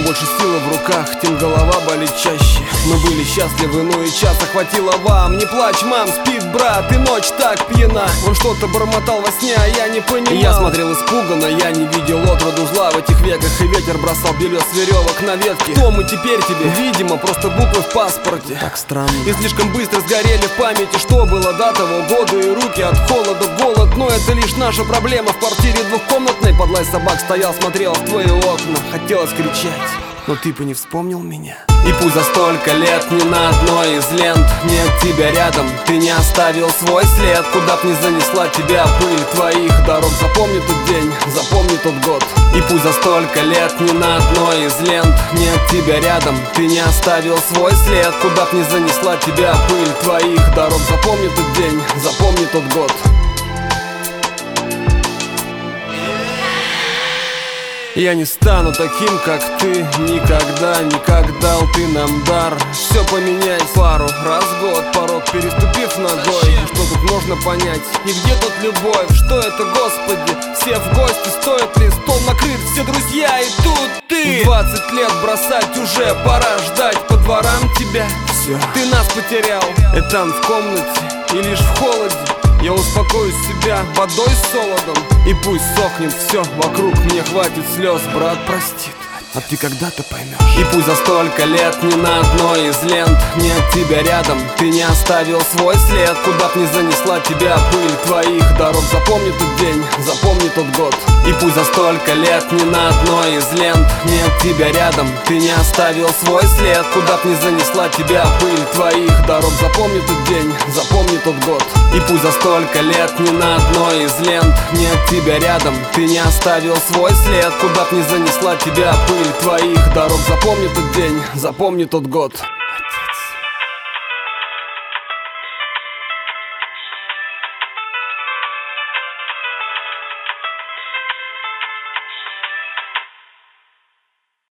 больше силы в руках, тем голова болит чаще. Мы были счастливы, но и час охватило вам. Не плачь, мам, спит брат, и ночь так пьяна. Он что-то бормотал во сне, а я не понимал. Я смотрел испуганно, я не видел отроду зла в этих веках. И ветер бросал белье с веревок на ветки. Кто мы теперь тебе? Видимо, просто буквы в паспорте. Так странно. И слишком быстро сгорели в памяти, что было до того года. И руки от холода, голод. Но это лишь наша проблема. В квартире двухкомнатной под лай собак стоял, смотрел в твои окна. Хотелось кричать, но ты бы не вспомнил меня. И пусть за столько лет ни на одной из лент нет тебя рядом, ты не оставил свой след. Куда б ни занесла тебя пыль твоих дорог, запомни тот день, запомни тот год. И пусть за столько лет ни на одной из лент нет тебя рядом, ты не оставил свой след. Куда б ни занесла тебя пыль твоих дорог, запомни тот день, запомни тот год. Я не стану таким, как ты, никогда, не дал ты нам дар. Все поменять пару раз в год, порог переступив ногой. Что тут можно понять? И где тут любовь? Что это, Господи? Все в гости, стоит ли стол накрыт, все друзья, и тут ты. 20 лет бросать уже пора, ждать по дворам тебя. Все, ты нас потерял, и там в комнате, и лишь в холоде я успокою себя водой с солодом. И пусть сохнет все вокруг, мне хватит слез, брат простит, а ты когда-то поймешь. И пусть за столько лет ни на одной из лент нет тебя рядом, ты не оставил свой след. Куда б ни занесла тебя пыль твоих дорог, запомни тот день, запомни тот год. И пусть за столько лет ни на одной из лент нет тебя рядом, ты не оставил свой след. Куда б ни занесла тебя пыль твоих дорог, запомни тот день, запомни тот год. И пусть за столько лет ни на одной из лент нет тебя рядом, ты не оставил свой след. Куда б ни занесла тебя пыль твоих дорог, запомни тот день, запомни тот год.